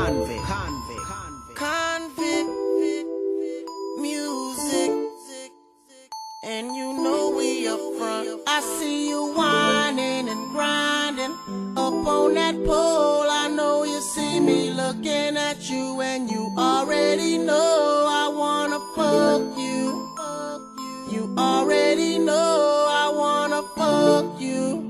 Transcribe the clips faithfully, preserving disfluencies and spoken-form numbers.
Convict, convict, convict music, and you know we up front. I see you whining and grinding up on that pole. I know you see me looking at you, and you already know I wanna fuck you. You already know I wanna fuck you.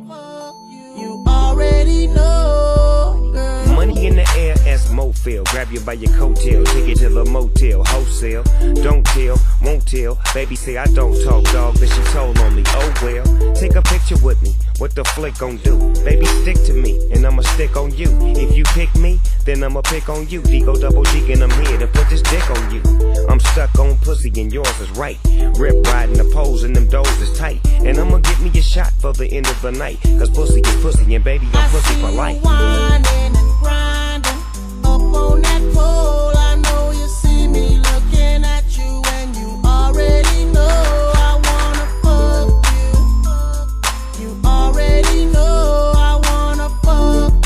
You already know, girl. Money in the air, as Mofil. Grab you by your coattail, take it to the motel, wholesale. Don't tell, won't tell. Baby say I don't talk, dog, but she told on me. Oh well, take a picture with me. What the flick gon' do? Baby, stick to me, and I'ma stick on you. If you pick me, then I'ma pick on you. Digo double G, and I'm here to put this dick on you. I'm stuck on pussy, and yours is right. Rip riding the poles, and them doors is tight. And I'ma get me a shot for the end of the night. Cause pussy is pussy, and baby, I'm pussy for life. Whining and grinding up on that pole. I know you see me looking at you, and you already know I wanna fuck you. You already know I wanna fuck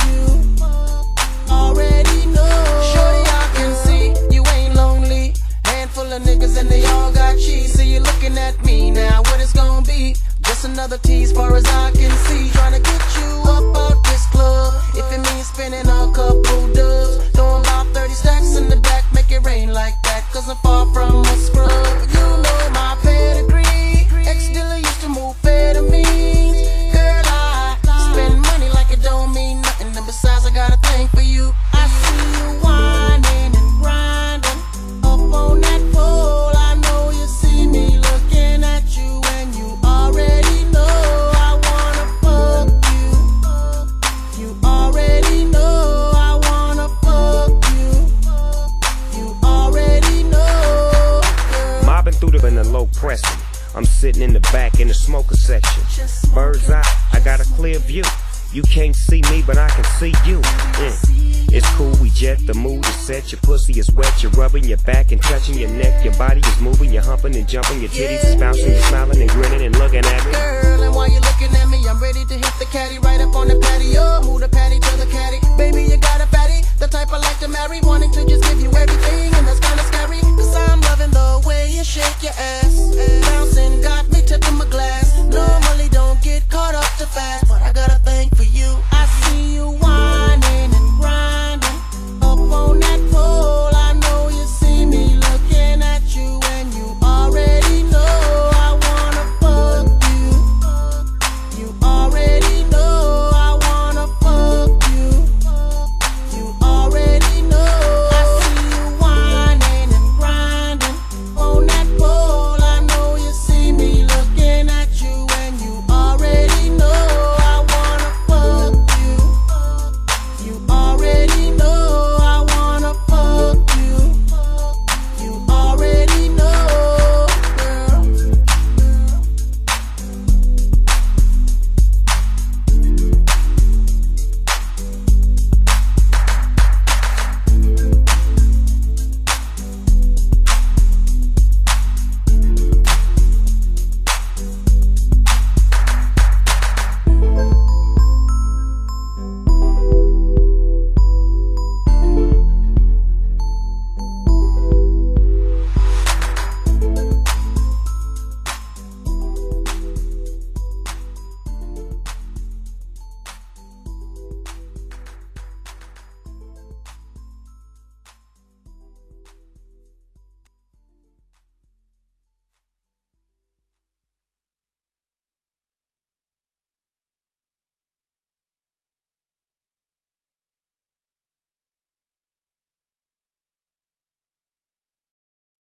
you. Already know. Shorty, I can see you ain't lonely. Handful of niggas and they all got cheese. So you looking at me now, what it's gonna be? Just another tease far as I can see. Trying to get you up out this club. If it means spending a couple dubs, throwing about thirty stacks in the back, make it rain like that. Cause I'm far from a scrub. You know my pedigree. Ex-dealer used to move amphetamines. Girl, I spend money like it don't mean nothing. And besides, I got a thing for you. I see you whining and grinding up on that pole. I know you see me looking at you, and you already know I wanna fuck you. You already know I wanna fuck you. You already know, girl. Mobbing through the in the low pressing. I'm sitting in the back in the smoker section. Bird's eye, I got a clear view. You can't see me, but I can see you. Mm. It's cool, we jet, the mood is set. Your pussy is wet, you're rubbing your back and touching your neck. Your body is moving, you're humping and jumping. Your titties is bouncing, you're smiling and grinning and looking at me. Girl, and while you're looking at me, I'm ready to hit the caddy right up on the patio. Move the patty to the caddy. Baby, you got a fatty, the type I like to marry. Wanting to just give you everything, and that's kinda scary. Cause I'm loving the way you shake your ass.